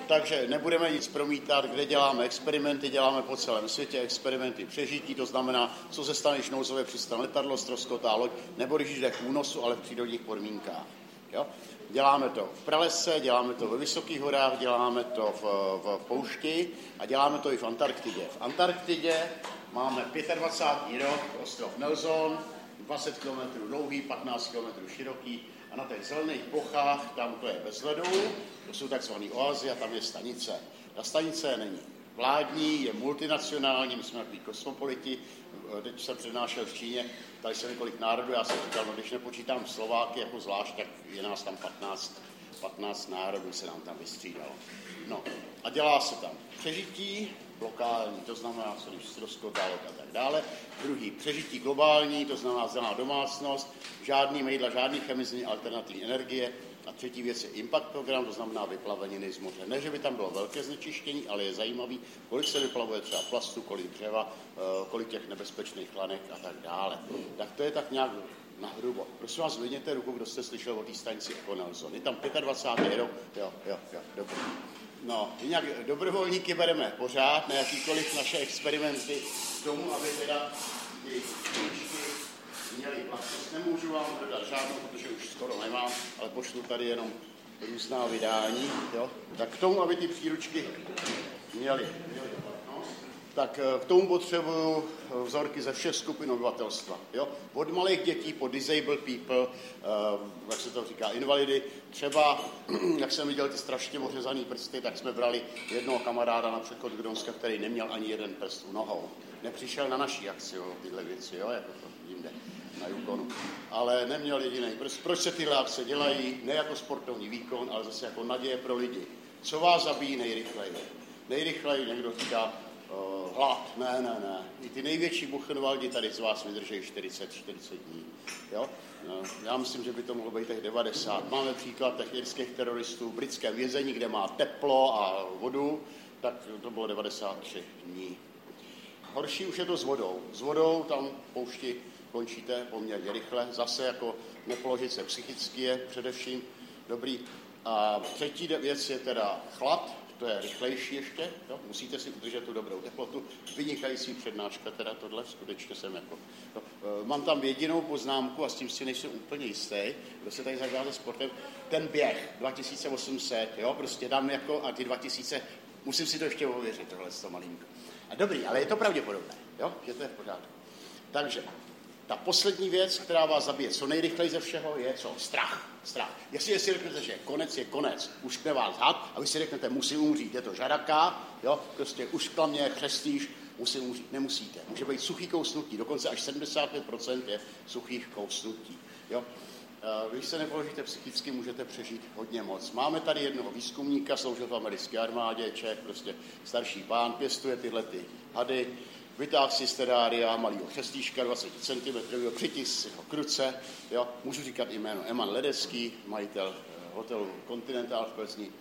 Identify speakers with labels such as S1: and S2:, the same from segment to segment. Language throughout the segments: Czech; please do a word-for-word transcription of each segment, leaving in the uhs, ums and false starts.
S1: takže nebudeme nic promítat, kde děláme experimenty, děláme po celém světě experimenty přežití, to znamená, co se stane, když nouzové přistane letadlo, ztroskotá loď, nebo když jde k únosu, ale v přírodních podmínkách. Jo? Děláme to v pralese, děláme to ve vysokých horách, děláme to v, v poušti a děláme to i v Antarktidě. V Antarktidě máme dvacátý pátý rok, ostrov Nelson, dvacet kilometrů dlouhý, patnáct kilometrů široký a na těch zelených plochách, tam to je bez ledu, to jsou takzvané oázy a tam je stanice. Ta stanice není vládní, je multinacionální, my jsme takový kosmopoliti, teď jsem přednášel v Číně, tady jsem několik národů, já jsem říkal, no když nepočítám Slováky jako zvlášť, tak je nás tam patnáct, patnáct národů se nám tam vystřídalo. No a dělá se tam přežití lokální, to znamená, co když ztroskotá loď a tak dále. Druhý, přežití globální, to znamená zelená domácnost, žádný mejdla, žádný chemizní alternativní energie. A třetí věc je impact program, to znamená vyplaveniny z moře. Ne, že by tam bylo velké znečištění, ale je zajímavý, kolik se vyplavuje třeba plastu, kolik dřeva, kolik těch nebezpečných lanek a tak dále. Tak to je tak nějak nahrubo. Prosím vás, zvedněte ruku, kdo jste slyšel o té stanici Eco Nelson. Je tam dvacátý pátý rok, jo, jo, jo, dobrý. No, jinak dobrovolníky bereme pořád na jakýkoliv naše experimenty k tomu, aby teda ty knížky měly vlastnost. Nemůžu vám dodat žádnou, protože už skoro nemám, ale pošlu tady jenom různá vydání, jo. Tak k tomu, aby ty příručky měly, měly vlastnost, tak k tomu potřebuju vzorky ze všech skupin obyvatelstva. Jo? Od malých dětí po disabled people, uh, jak se to říká, invalidy. Třeba, jak jsem viděl ty strašně ořezaný prsty, tak jsme brali jednoho kamaráda na přechod Grónska, který neměl ani jeden prst u nohou. Nepřišel na naší akci, jo, tyhle věci, jo, jako to jinde na Yukonu. Ale neměl jediný prst. Proč se tyhle akce dělají? Ne jako sportovní výkon, ale zase jako naděje pro lidi. Co vás zabíjí nejrychleji? Nejrychleji někdo říká, Uh, hlad, ne, ne, ne. I ty největší Buchenwaldi tady z vás vydrží čtyřicet čtyřicet dní. Jo? No, já myslím, že by to mohlo být těch devadesát. Máme příklad těch irských teroristů v britském vězení, kde má teplo a vodu, tak to bylo devadesát tři dní. Horší už je to s vodou. S vodou tam poušti končíte poměrně rychle. Zase jako nepoložit se psychicky je především dobrý. A třetí věc je teda chlad. To je rychlejší ještě, jo? Musíte si udržet tu dobrou teplotu. Vynikající přednáška, teda tohle, skutečně jsem jako... No, mám tam jedinou poznámku a s tím si nejsem úplně jistý, kdo se tady zahrál se sportem. Ten běh dva tisíce osm set, jo, prostě dám jako a ty dva tisíce, musím si to ještě ověřit, tohle to malinko. A dobrý, ale je to pravděpodobné, jo, že to je v pořádku. Takže, ta poslední věc, která vás zabije co nejrychleji ze všeho, je co? Strach. Strach. Jestli si řeknete, že konec je konec, uškne vás had a vy si řeknete, musím umřít, je to žaraká, jo, prostě uškla mě, křestíš, musím umřít, nemusíte. Může být suchý kousnutí, dokonce až sedmdesát pět procent je suchých kousnutí, jo. Když se nepoložíte psychicky, můžete přežít hodně moc. Máme tady jednoho výzkumníka, sloužil v americké armádě, Čech, prostě starší pán, pěstuje tyhle ty hady, vytáhl si z terária malýho křestíška dvacet centimetrů, přitis si ho k ruce, jo, můžu říkat jméno Eman Ledecký, majitel hotelu Continental v Plzni.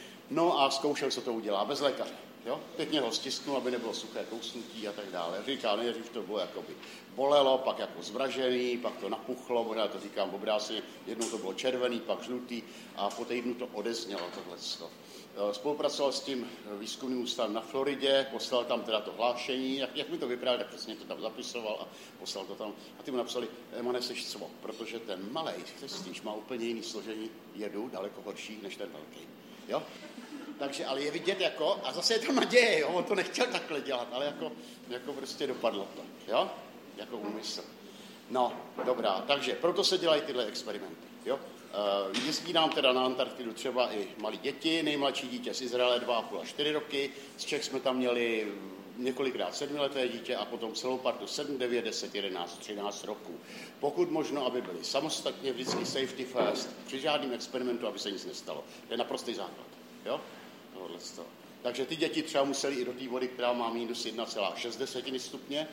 S1: No a zkoušel, co to udělá, bez lékaře, jo. Pěkně ho stisknul, aby nebylo suché kousnutí a tak dále. Říká, nejdřív to bylo jakoby bolelo, pak jako zvražený, pak to napuchlo, možná to říkám obráceně, jednou to bylo červený, pak žlutý a po týdnu to odeznělo tohleto. Spolupracoval s tím výzkumným ústavem na Floridě, poslal tam teda to hlášení, jak, jak mi to vyprávěl, tak přesně to tam zapisoval a poslal to tam. A ty mu napsali, Emane, seš cvo, protože ten malej křestíš má úplně jiný složení jedu, daleko horší než ten velký. Jo? Takže, ale je vidět jako, a zase je to naděje, jo? On to nechtěl takhle dělat, ale jako, jako prostě dopadlo to, jo? Jako úmysl. No, dobrá, takže proto se dělají tyhle experimenty, jo? Uh, jezdí nám teda na Antarktidu třeba i malí děti, nejmladší dítě z Izraele dva a půl až čtyři roky, z Čech jsme tam měli několikrát sedmileté dítě a potom celou partu sedm, devět, deset, jedenáct, třináct roků. Pokud možno, aby byli samostatně, vždycky safety first, při žádným experimentu, aby se nic nestalo. To je naprostý základ, jo? Tohle z toho. Takže ty děti třeba museli i do té vody, která má minus jedna celá šest stupně.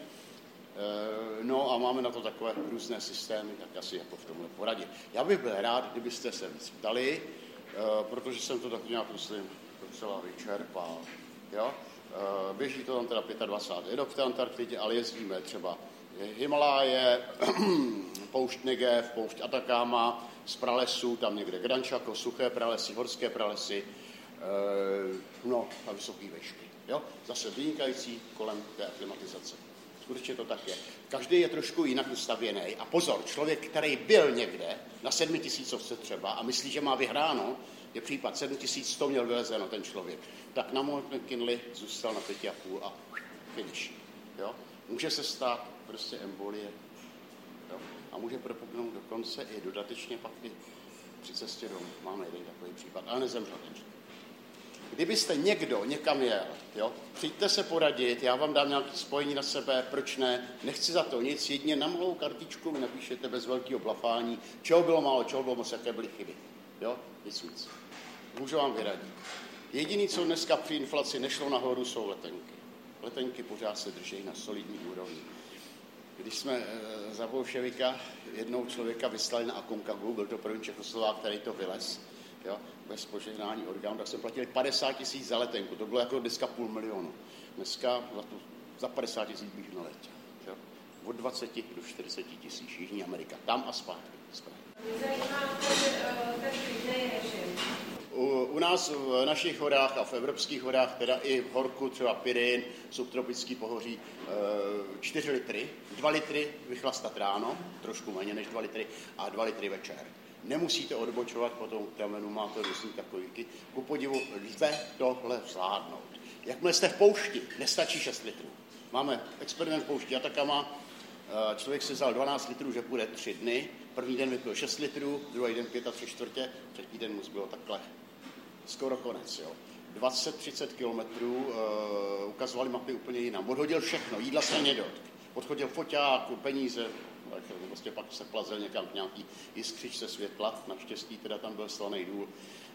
S1: No a máme na to takové různé systémy, tak asi jako v tomhle poradě. Já bych byl rád, kdybyste se víc ptali, protože jsem to tak nějak, myslím, docela vyčerpal. Jo? Běží to tam teda dvacátý pátý rok v té Antarktidě, ale jezdíme třeba Himaláje, poušť Negev, poušť Atacama, z pralesů, tam někde Gran Chaco, suché pralesy, horské pralesy, a vysoké vešky. Jo? Zase vynikající kolem té aklimatizace. Skutečně to tak je. Každý je trošku jinak ustavěný. A pozor, člověk, který byl někde na sedmitisícovce třeba a myslí, že má vyhráno, je případ sedm tisíc sto měl vylezeno ten člověk. Tak na Mount McKinley zůstal na pěti a půl a finish. Jo? Může se stát prostě embolie. Jo? A může propuknout dokonce i dodatečně pak i při cestě domů. Máme jeden takový případ, ale nezemřel ten člověk. Kdybyste někdo někam jel, jo, přijďte se poradit, já vám dám nějaké spojení na sebe, proč ne, nechci za to nic, jedině na malou kartičku mi napíšete bez velkého blafání, čeho bylo málo, čeho bylo moc, jaké byly chyby. Jo, nic víc. Můžu vám vyradit. Jediný, co dneska při inflaci nešlo nahoru, jsou letenky. Letenky pořád se drží na solidní úrovni. Když jsme e, za bolševika jednou člověka vyslali na Akonkagu, byl to první Čechoslovák, který to vylez, jo, bez požehnání orgánů, tak jsme platili padesát tisíc za letenku. To bylo jako dneska půl milionu. Dneska za, tu, za padesát tisíc bych naletěl. Jo. Od dvacet do čtyřiceti tisíc, Jižní Amerika. Tam a zpátky.
S2: Mě zajímá ten klidný režim.
S1: U, u nás v našich horách a v evropských horách, teda i v horku, třeba Pyrin, subtropický pohoří, čtyři litry, dva litry vychlastat ráno, trošku méně než dva litry, a dva litry večer. Nemusíte odbočovat po tom kamenu, máte různý takovýky. Ku podivu, lze tohle zvládnout. Jakmile jste v poušti, nestačí šest litrů. Máme experiment v poušti Atakama, člověk si vzal dvanáct litrů, že půjde tři dny, první den vypil šest litrů, druhý den pět a tři čtvrtě, třetí den mu zbylo takhle skoro konec. Jo. dvacet třicet kilometrů, uh, ukazovali mapy úplně jinam. Odhodil všechno, jídla se nedotk. Odchodil foťák, peníze, vlastně pak se plazel někam k nějaký jiskřičce světla, naštěstí teda tam byl slaný důl.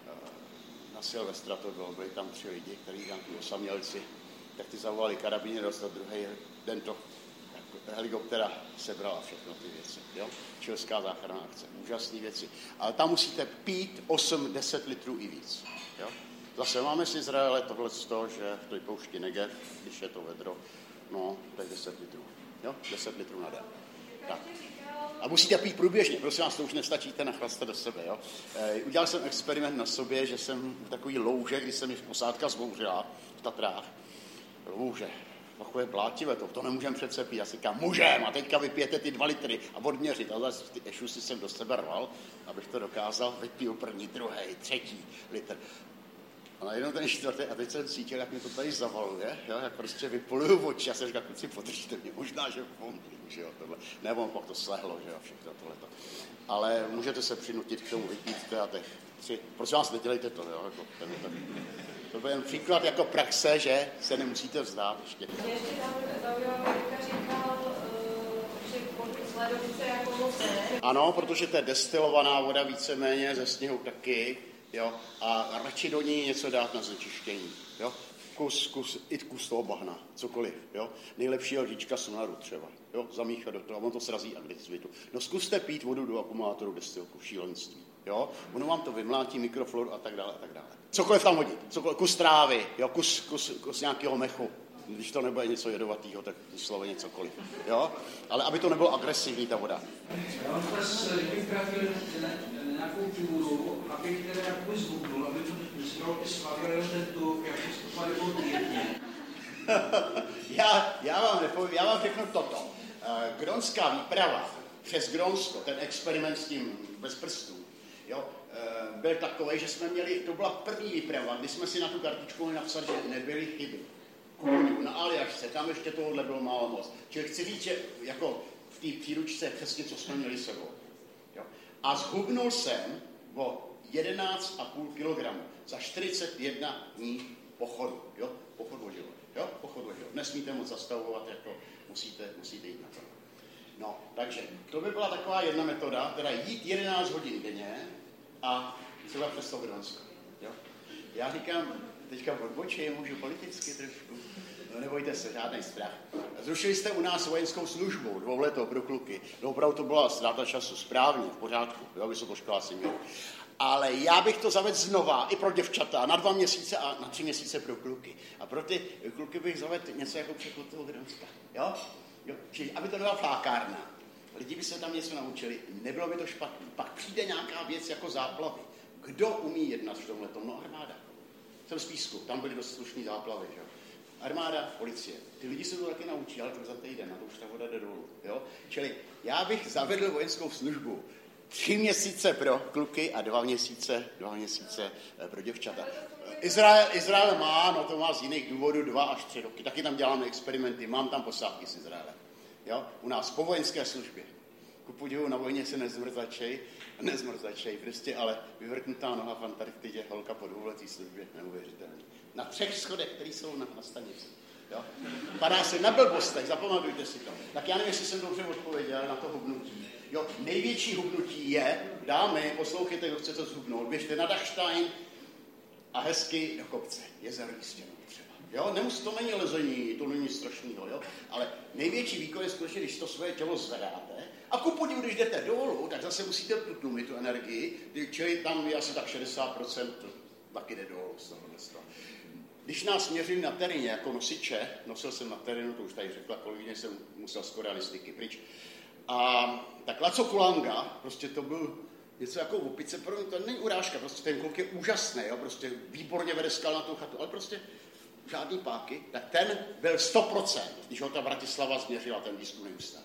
S1: Na Silvestra to bylo, byli tam tři lidi, kteří nějaký osamělci, tak ty zavolali karabíny, dostat druhý den to helikoptera sebrala všechno ty věci. Jo? Čilská záchranná akce, úžasné věci. Ale tam musíte pít osm deset litrů i víc. Jo? Zase máme z Izraele tohle z toho, že v té poušti Negev, když je to vedro, no, tak deset litrů. Jo? deset litrů na den. Tak. A musíte pít průběžně, prosím vás, to už nestačíte nachlastat do sebe. Jo? E, udělal jsem experiment na sobě, že jsem v takový louže, když se mi posádka zbouřila v Tatrách. Louže, takové blátivé to, to nemůžeme přece pít. Já si říkám, můžem, a teďka vypijete ty dva litry a odměřit. Ale ty ešusy jsem do sebe rval, abych to dokázal, vypiju první, druhý, třetí litr. A najednou ten čtvrtý, a teď jsem cítil, jak mi to tady zavaluje, jo, jak prostě vypoluju oči. Já jsem říkal, kluci, podržte mě, možná, že pomůžu, že jo, tohle. Nebo pak to slehlo, že jo, všechno tohleto. Ale můžete se přinutit k tomu vypít teda těch tři. Prosím vás, nedělejte to, jo, jako ten, ten. To byl jen příklad jako praxe, že se nemusíte vzdát ještě.
S2: Mě ještě tam zaujalo, Jirka říkal, že z ledovce jako moc ne.
S1: Ano, protože to je destilovaná voda víceméně, ze sněhu taky. Jo, a radši do ní něco dát na znečištění. Jo? Kus, kus, i kus toho bahna, cokoliv. Jo? Nejlepší lžička sonaru třeba. Jo? Zamíchat do toho, a on to srazí agresivitu. No zkuste pít vodu do akumulátoru destilku, šílenství. Jo? Ono vám to vymlátí mikrofloru a tak dále a tak dále. Cokoliv tam hodit, cokoliv, kus trávy, jo? Kus, kus, kus nějakého mechu. Když to nebude něco jedovatého, tak vysloveně cokoliv. Jo? Ale aby to nebylo agresivní, ta voda.
S3: Já mám teraz, kdybych vrátil nějakou túru, abych teda jakoby zhubnul, aby to myslel ty svaly, ten tuk, jak se stopali bylo týdně.
S1: já, já, vám nepovím, já vám řeknu toto. Uh, Gronská výprava přes Gronsko, ten experiment s tím bez prstů, jo, uh, byl takový, že jsme měli, to byla první výprava, kdy jsme si na tu kartičku mohli napsat, že nebyly chyby. Na Aljašce, tam ještě tohohle bylo málo moc. Čili chci říct, že jako v té příručce přesně, co jsme měli sebou. Jo. A zhubnul jsem o jedenáct a půl kilogramu za čtyřicet jedna dní pochodu. Jo? Pochod o život. Jo? Pochod o život. Nesmíte moc zastavovat, jako musíte, musíte jít na to. No, takže to by byla taková jedna metoda, teda jít jedenáct hodin denně a třeba přes to Gronsko. Jo? Já říkám, teďka odbočím, můžu politicky trošku. No, nebojte se, žádný strach. Zrušili jste u nás vojenskou službu, dvouletou pro kluky. No, opravdu to byla ztráta času, správně, v pořádku, jo, vysokoškoláci měli. Ale já bych to zavedl znova, i pro děvčata, na dva měsíce a na tři měsíce pro kluky. A pro ty kluky bych zavedl něco jako překlad toho Gronska, jo? Jo? Čili, aby to nebyla flákárna. Lidi by se tam něco naučili, nebylo by to špatný. Pak přijde nějaká věc jako záplavy. Kdo umí jednat v tomhletom? No, armáda. Jsem z Písku, tam byly dost slušný záplavy, že? Armáda, policie. Ty lidi se to taky naučí, ale to za týden, a to už ta voda jde dolů. Jo? Čili já bych zavedl vojenskou službu tři měsíce pro kluky a dva měsíce, dva měsíce pro děvčata. Izrael, Izrael má, no to má z jiných důvodů, dva až tři roky. Taky tam děláme experimenty, mám tam posádky z Izraele. Jo? U nás po vojenské službě. Ku podivu na vojně se nezmrzačej, nezmrzačej prostě, ale vyvrtnutá noha v Antarktidě, holka po dvouletý službě, neuvěřitelný. Na třech schodech, které jsou na, na stanici. Jo? Padá se na blbostech, zapamatujte si to. Tak já nevím, jestli jsem dobře odpověděl na to hubnutí. Jo, největší hubnutí je, dámy, poslouchejte, kdo chcete zhubnout, běžte na Dachstein a hezky do kopce, jezero Jistěno třeba. Jo, nemusí, to není lezení, to není strašnýho, jo, ale největší výkon je skutečně, když to svoje tělo zvedáte a ku podivu, když jdete dolů, tak zase musíte tlumit tu energii, čili tam je asi tak šedesát procent taky jde dolů z tohohle. Když nás měřili na teréně jako nosiče, nosil jsem na terénu, to už tady řekla kolegyně, jsem musel z korealistiky pryč, a tak Laco Kulanga, prostě to byl něco jako opice, pro mě to není urážka, prostě ten kluk je úžasný, jo, prostě výborně vede skal na tu chatu, ale prostě žádný páky, tak ten byl sto procent, když ho ta Bratislava změřila, ten výzkumný ústav.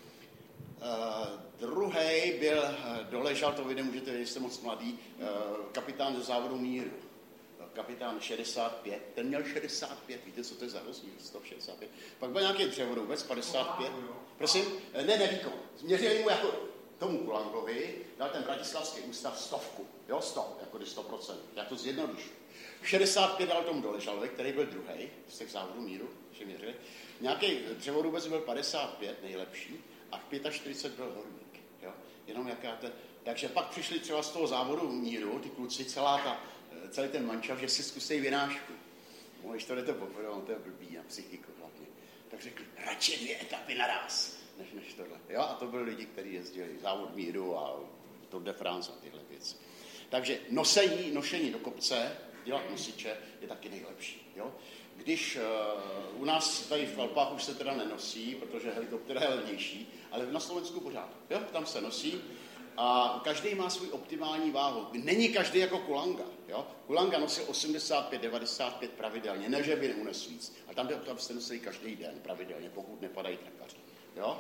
S1: Uh, druhý byl, doležal, to vy nemůžete vědět, jste moc mladý, uh, kapitán ze závodu míru. Kapitán šedesát pět, ten měl šedesát pět, víte, co to je za rozdíl, sto šedesát pět. Pak byl nějaký dřevorubec, padesát pět, prosím, ne, nevýkon. Změřili mu jako tomu Kulangovi, dal ten bratislavský ústav stovku, jo, sto, jako sto procent, já to zjednodušu. šedesát pět dal tomu Doležalovi, který byl druhý z těch závodů míru, že měřili. Nějaký dřevorubec byl padesát pět, nejlepší, a čtyřicet pět byl horník, jo, jenom jaká to. Takže pak přišli třeba z toho závodu míru, ty kluci, celá ta celý ten mančav, že si zkusej vynášku. No, když to jdete poprvé, on to je blbý na psychiku hlavně. Tak řekli, radši dvě etapy naraz, než, než tohle. Jo, a to byli lidi, kteří jezdili závod míru a Tour de France a tyhle věci. Takže nosení, nošení do kopce, dělat nosiče, je taky nejlepší. Jo? Když uh, u nás tady v Alpách už se teda nenosí, protože helikoptera je levnější, ale na Slovensku pořád. Jo? Tam se nosí. A každý má svůj optimální váhu. Není každý jako Kulanga. Jo? Kulanga nosil osmdesát pět devadesát pět pravidelně, ne, že by neunesl víc. A tam, tam se nosili každý den pravidelně, pokud nepadají trakaři. Jo?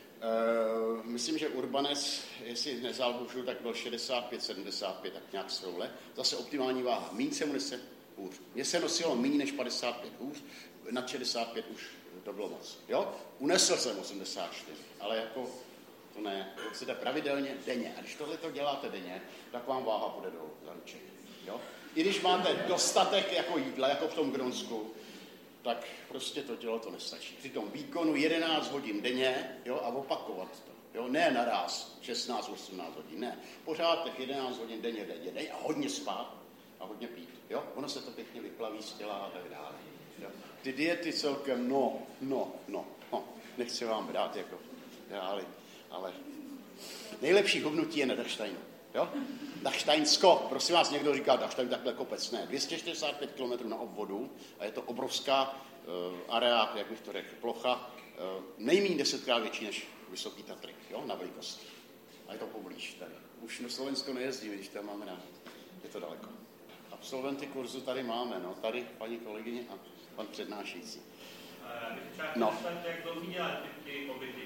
S1: E, myslím, že Urbanec, jestli nezálbužu, tak byl šedesát pět sedmdesát pět, tak nějak svoule. Zase optimální váha. Míň se mu nese hůř. Mně se nosilo méně než padesát pět hůř, nad šedesát pět už to bylo moc. Jo? Unesl jsem osmdesát čtyři, ale jako to ne, chcete pravidelně, denně. A když tohle to děláte denně, tak vám váha půjde dolů, zaručeně. Jo? I když máte dostatek jako jídla, jako v tom Grónsku, tak prostě to tělo to nestačí. Při tom výkonu jedenáct hodin denně, jo, a opakovat to. Jo? Ne naraz šestnáct osmnáct hodin, ne. Pořád těch jedenáct hodin denně denně a hodně spát a hodně pít. Jo? Ono se to pěkně vyplaví z těla a tak dále. Jo? Ty diety celkem, no, no, no, no. Nechci vám brát jako dále. Ale nejlepší hubnutí je na Dachsteinu. Jo? Dachsteinsko, prosím vás, někdo říká, Dachstein takhle kopec, ne. dvě stě šedesát pět kilometrů na obvodu a je to obrovská uh, area, jak bych to řekl, plocha, uh, nejméně desetkrát větší než Vysoký Tatry, jo, na velikosti. A je to poblíž tady. Už na Slovensko nejezdíme, když tam máme rád. Je to daleko. Absolventy kurzu tady máme, no, tady paní kolegyně a pan přednášející. No. Jak dlouho děláte ty pobyty?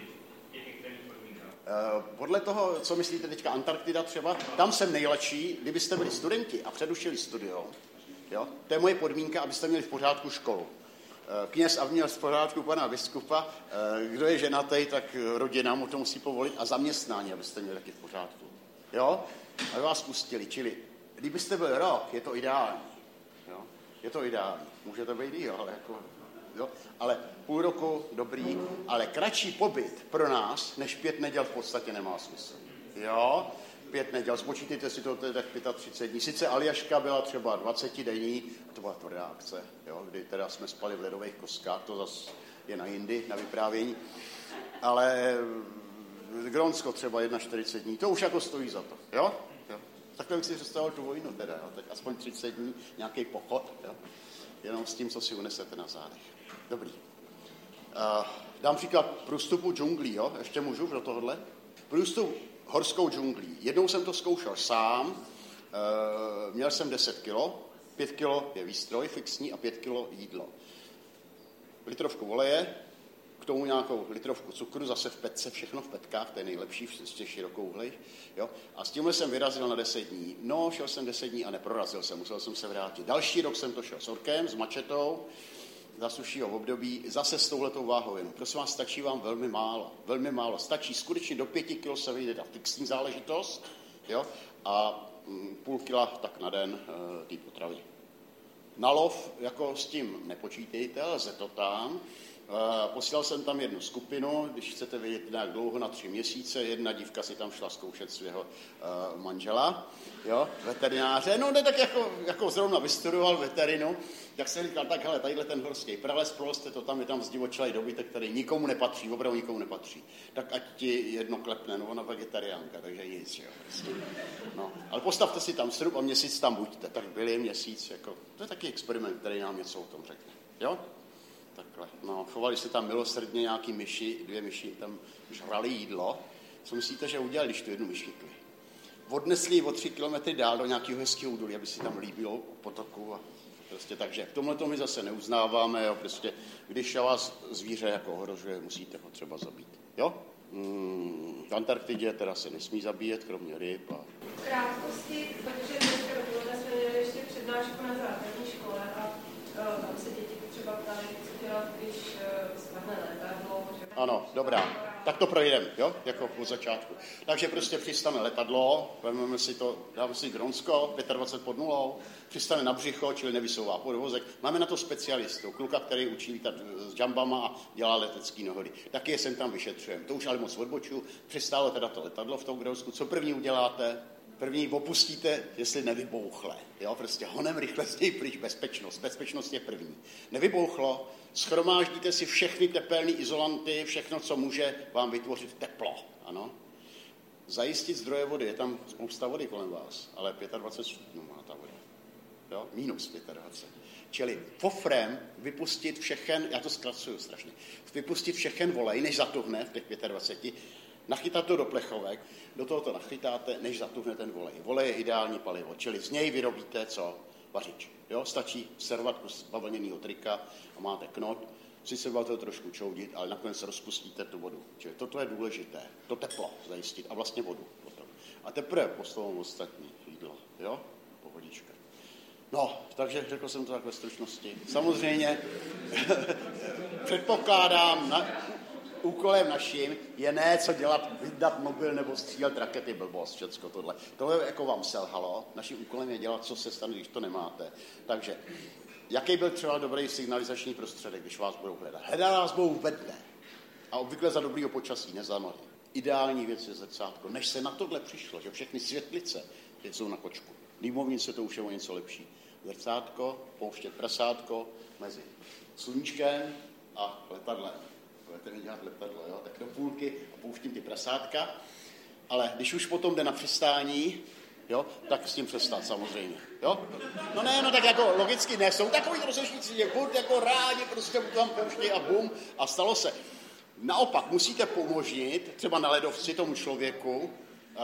S1: Podle toho, co myslíte teďka, Antarktida třeba, tam jsem nejlepší, kdybyste byli studenti a předušili studium. Jo? To je moje podmínka, abyste měli v pořádku školu. Kněz aby měl v pořádku pana biskupa, kdo je ženatý, tak rodina mu to musí povolit a zaměstnání, abyste měli taky v pořádku. Jo? Aby vás pustili, čili kdybyste byl rok, je to ideální. Jo? Je to ideální. Může to být i, ale jako... Jo? Ale půl roku dobrý, ale kratší pobyt pro nás, než pět neděl v podstatě nemá smysl. Jo? Pět neděl, spočítejte si to, to je tak třicet pět dní. Sice Aljaška byla třeba dvacet denní, to byla tvrdá akce, jo? Kdy teda jsme spali v ledových koskách, to zase je na jindy, na vyprávění. Ale Grónsko třeba čtyřicet jedna dní, to už jako stojí za to. Jo? Jo? Takhle bych si představil tu vojnu teda, jo? Tak aspoň třicet dní, nějaký pochod, jo? Jenom s tím, co si unesete na zádech. Dobrý. Uh, dám příklad průstupu džunglí, jo? Ještě můžu do tohohle? Průstup horskou džunglí. Jednou jsem to zkoušel sám, uh, měl jsem deset kilo, Pět kilo je výstroj fixní a pět kilo jídlo. Litrovku oleje, k tomu nějakou litrovku cukru, zase v petce, všechno v petkách, to je nejlepší z těch širokouhlých. Jo? A s tímhle jsem vyrazil na deset dní. No, šel jsem deset dní a neprorazil jsem, musel jsem se vrátit. Další rok jsem to šel s orkem, s mačetou, za sušího období, zase s touhletou váhou jenom. Prosím vás, stačí vám velmi málo, velmi málo. Stačí skutečně do pěti kil se vyjde ta fixní záležitost, jo? A mm, půl kila tak na den e, té potravy. Na lov jako s tím nepočítejte, lze to tam. E, posílal jsem tam jednu skupinu, když chcete vědět nějak dlouho, na tři měsíce. Jedna dívka si tam šla zkoušet svého e, manžela, jo, veterináře. No, ne tak jako, jako zrovna vystudoval veterinu, tak jsem říkal, tak hele, tadyhle ten horský prales, prostě to tam je tam zdivočelej dobytek, který nikomu nepatří, opravdu nikomu nepatří. Tak ať ti jedno klepne, no ona vegetariánka, takže nic, jo. Prostě. No, ale postavte si tam srub a měsíc tam buďte. Tak byli měsíc, jako, to je taky experiment, který nám něco o tom řekne, jo? Takhle, no, chovali se tam milosrdně nějaký myši, dvě myši tam žrali jídlo. Co myslíte, že udělali, když tu jednu myš chytli? Odnesli ji o tři kilometry dál do nějakého hezkého údolí, aby si tam líbilo potoku a prostě takže v tomhle to my zase neuznáváme, jo, prostě když vás zvíře jako ohrožuje, musíte ho třeba zabít, jo? Hmm, v Antarktidě teda se nesmí zabíjet, kromě ryb a...
S2: V krátkosti, protože dneska dopoledne jsme měli ještě přednášku na základní škole a uh, tam se děti třeba ptali, co dělat, když uh, spadne letadlo. Že...
S1: Ano, dobrá. Tak to projdeme, jo, jako po začátku. Takže prostě přistane letadlo, vezmeme si to, dáme si Grónsko, dvacet pět pod nulou, přistane na břicho, čili nevysouvá podvozek. Máme na to specialistu, kluka, který učí lítat s džambama a dělá letecký nehody. Taky je sem tam vyšetřujeme. To už ale moc odbočuju. Přistálo teda to letadlo v tom Grónsku. Co první uděláte? První opustíte, jestli nevybouchle. Jo, prostě honem rychle z něj pryč, bezpečnost. Bezpečnost je první. Nevybouchlo, schromáždíte si všechny tepelné izolanty, všechno, co může vám vytvořit teplo. Ano. Zajistit zdroje vody, je tam spousta vody kolem vás, ale dvacet pět stupňů má ta voda. Jo, minus dvacet pět. Čili fofrem vypustit všechen, já to zkracuju strašně, vypustit všechen volej, než zatuhne v těch dvacet pět, nachytat to do plechovek, do toho to nachytáte, než zatuhne ten volej. Volej je ideální palivo, čili z něj vyrobíte co? Vařič. Jo? Stačí servat kus bavlněného trika a máte knot, sice budete to trošku čoudit, ale nakonec rozpustíte tu vodu. Čili toto je důležité, to teplo zajistit a vlastně vodu potom. A teprve postavím ostatní jídlo, jo? Pohodička. No, takže řekl jsem to tak ve stručnosti. Samozřejmě předpokládám, na, úkolem naším je ne co dělat, vydat mobil nebo střílet rakety, blbost, všecko tohle. Tohle jako vám selhalo, naším úkolem je dělat, co se stane, když to nemáte. Takže, jaký byl třeba dobrý signalizační prostředek, když vás budou hledat? Hledat vás budou ve dne. A obvykle za dobrýho počasí, ne za nohy. Ideální věc je zrcátko. Než se na tohle přišlo, že všechny světlice jsou na kočku. Dýmovnice to už je o něco lepší. Zrcátko, pouštět prasátko mezi sluníčkem a letadlem. Budete mi dělat letadlo, jo? Tak do půlky a pouštím ty prasátka. Ale když už potom jde na přistání, jo, tak s tím přestat samozřejmě. Jo? No ne, no tak jako logicky ne, jsou takový rozlišníci, že furt jako rádi prostě tam pouští a bum a stalo se. Naopak musíte pomožnit třeba na ledovci tomu člověku uh,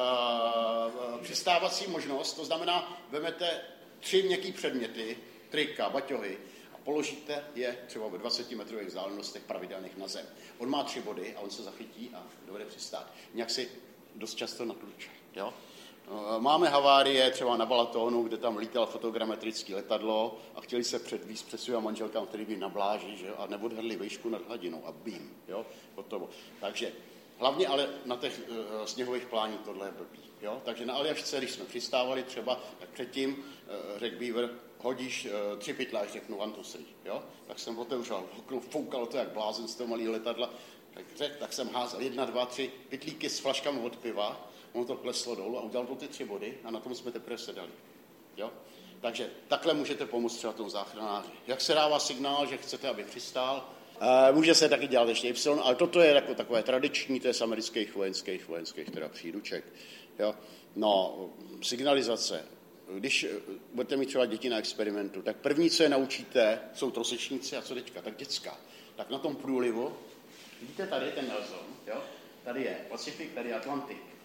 S1: přistávací možnost, to znamená, vemete tři měkký předměty, trika, baťohy, položíte je třeba ve dvacetimetrových vzdálenostech pravidelných na zem. On má tři body a on se zachytí a dovede přistát. Nějak si dost často natluče. Jo? Máme havárie třeba na Balatonu, kde tam lítal fotogrametrické letadlo a chtěli se předvízt před svýma manželkám, který by na pláži, že jo? A neodhadli výšku nad hladinou a bím. Jo? Hotovo. Takže hlavně ale na těch uh, sněhových pláních tohle je blbý. Jo? Takže na Aljašce, když jsme přistávali třeba, tak předtím uh, řekl Beaver, hodíš uh, tři pytle, až řeknu one, two, three, jo? Tak jsem otevřel okno, foukalo to jak blázen z toho malý letadla, tak řek, tak jsem házel jedna, dva, tři pytlíky s flaškami od piva, ono to kleslo dolů a udělal to ty tři body a na tom jsme teprve sedali, jo? Takže takhle můžete pomoct třeba tomu záchranáři. Jak se dává signál, že chcete, aby přistál? Uh, může se taky dělat ještě Y, ale toto je jako takové tradiční, to je z amerických vojenských, vojenských teda příruček, jo? No, signalizace. Když budete mít třeba děti na experimentu, tak první, co je naučíte, jsou trosečníci a co teďka, tak děcka. Tak na tom průlivu, vidíte tady ten Nelson, jo? Tady je Pacifik, tady je Atlantik.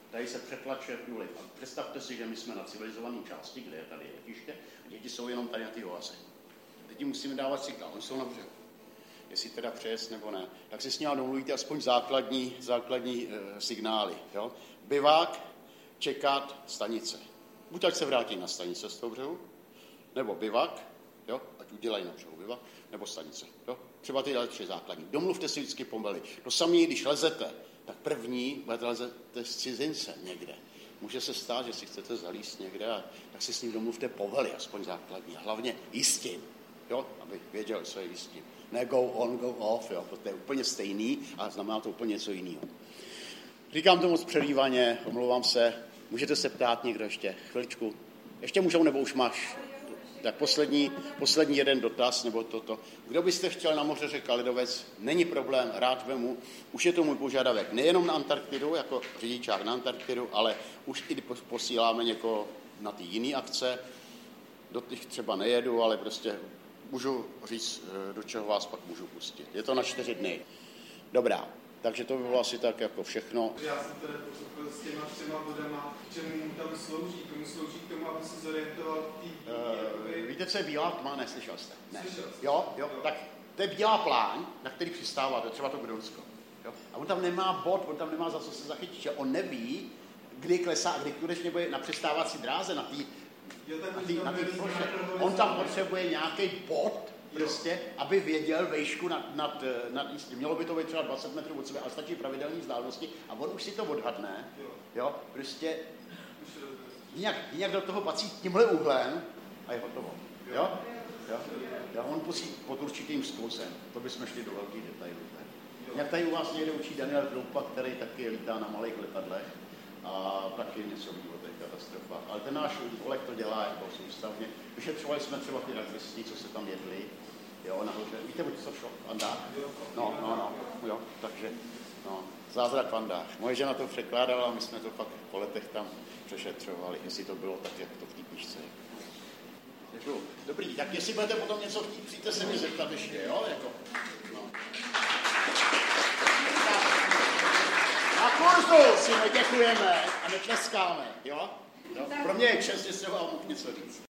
S1: Tady se přetlačuje průliv. A představte si, že my jsme na civilizované části, kde je tady letiště, a děti jsou jenom tady na ty oaze. Teď musíme dávat signál, oni jsou na břehu. Jestli teda přejezd nebo ne. Tak si s ním domluvíte aspoň základní, základní e, signály. Jo? Bivák, čekat, stanice. Buď ať se vrátí na stanice z toho břehu, nebo bivák, jo? Ať udělají na břehu bivák, nebo stanice. Jo? Třeba ty další základní. Domluvte si vždycky pomaly. To samé, když lezete, tak první budete lezete s cizincem někde. Může se stát, že si chcete zalíst někde, a tak si s ním domluvte povely, aspoň základní. A hlavně jistím, jo? Aby věděl, co je jistím. Ne go on, go off, jo? To je úplně stejný a znamená to úplně něco jiného. Říkám to moc přelívaně, omlouvám se. Můžete se ptát někdo ještě? Chviličku. Ještě můžou, nebo už máš? Tak poslední, poslední jeden dotaz, nebo toto. Kdo byste chtěl na moře, řekl ledovec, není problém, rád vemu. Už je to můj požadavek. Nejenom na Antarktidu, jako řidičák na Antarktidu, ale už i posíláme někoho na ty jiné akce. Do těch třeba nejedu, ale prostě můžu říct, do čeho vás pak můžu pustit. Je to na čtyři dny. Dobrá. Takže to by bylo asi tak jako všechno.
S4: Já jsem tady pochopil s těma třema bodama, k čemu tam slouží. Tomu slouží k tomu, aby se zorientoval tý...
S1: Uh, víte, co je bílá tma? Neslyšel jste? Ne.
S4: Slyšel jste.
S1: Jo, jo, tak to je bílá pláň, na který přistáváte, třeba to Grónsko. Jo? A on tam nemá bod, on tam nemá za co se zachytit, že on neví, kdy klesá a kdy skutečně bude na přistávací dráze, na té na tý, na tý ploše. On tam potřebuje nějaký bod, prostě, aby věděl vejšku nad, nad, nad jízdí. Mělo by to být třeba dvacet metrů od sebe, ale stačí pravidelné vzdálenosti a on už si to odhadne, jo, prostě nějak, nějak do toho pací tímhle úhlem a je hotovo, jo, jo, jo. On pusí pod určitým zkousem, to bychom šli do velkých detailů. Jak tady u vás někde učí Daniel Kroupa, který taky lítá na malých letadlech a taky něco ví o těch katastrofách. Ale ten náš kolek to dělá jako soustavně. Vyšetřovali jsme třeba ty rakvisty, co se tam jedli. Jo, nahoře. Víte, co šlo? Andách? No, no, no. Jo, takže, no. Zázrak v Andách. Moje žena to překládala a my jsme to pak po letech tam přešetřovali, jestli to bylo tak, jak to v té knížce. Děkuju. Dobrý, tak jestli budete potom něco chtít, přijďte se mi zeptat ještě, jo? Jako, no. Na kurzu si neděkujeme a netleskáme, jo? jo? Pro mě je čest, že se vám mohl něco říct.